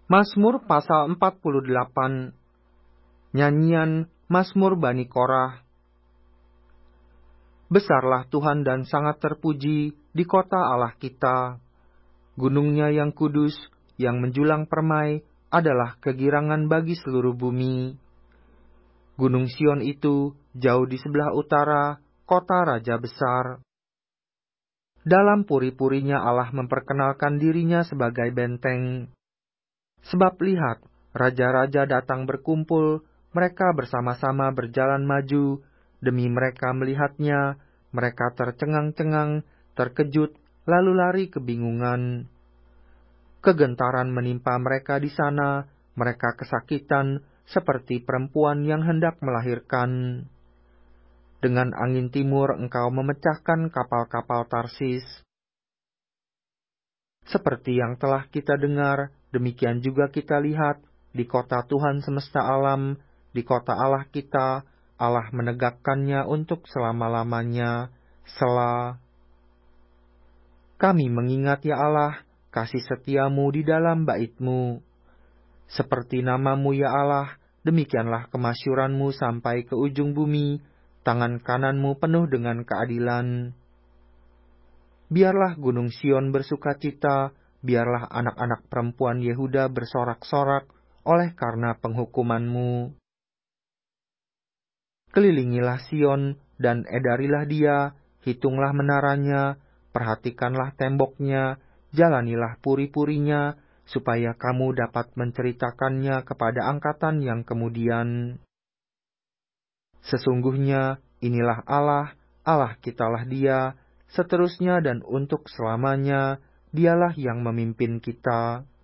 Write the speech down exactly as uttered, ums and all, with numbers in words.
Mazmur pasal empat puluh delapan. Nyanyian Mazmur Bani Korah. Besarlah Tuhan dan sangat terpuji di kota Allah kita. Gunungnya yang kudus, yang menjulang permai, adalah kegirangan bagi seluruh bumi. Gunung Sion itu jauh di sebelah utara, kota Raja besar. Dalam puri-purinya Allah memperkenalkan dirinya sebagai benteng. Sebab lihat, raja-raja datang berkumpul, mereka bersama-sama berjalan maju, demi mereka melihatnya, mereka tercengang-cengang, terkejut, lalu lari kebingungan. Kegentaran menimpa mereka di sana, mereka kesakitan, seperti perempuan yang hendak melahirkan. Dengan angin timur engkau memecahkan kapal-kapal Tarsis. Seperti yang telah kita dengar, demikian juga kita lihat di kota Tuhan semesta alam, di kota Allah kita, Allah menegakkannya untuk selama-lamanya. Selah. Kami mengingat ya Allah, kasih setiamu di dalam bait-Mu. Seperti namamu ya Allah, demikianlah kemasyuranmu sampai ke ujung bumi, tangan kananmu penuh dengan keadilan. Biarlah gunung Sion bersukacita, biarlah anak-anak perempuan Yehuda bersorak-sorak oleh karena penghukuman-Mu. Kelilingilah Sion dan edarilah dia, hitunglah menaranya, perhatikanlah temboknya, jalanilah puri-purinya, supaya kamu dapat menceritakannya kepada angkatan yang kemudian. Sesungguhnya inilah Allah, Allah kitalah dia, seterusnya dan untuk selamanya, dialah yang memimpin kita.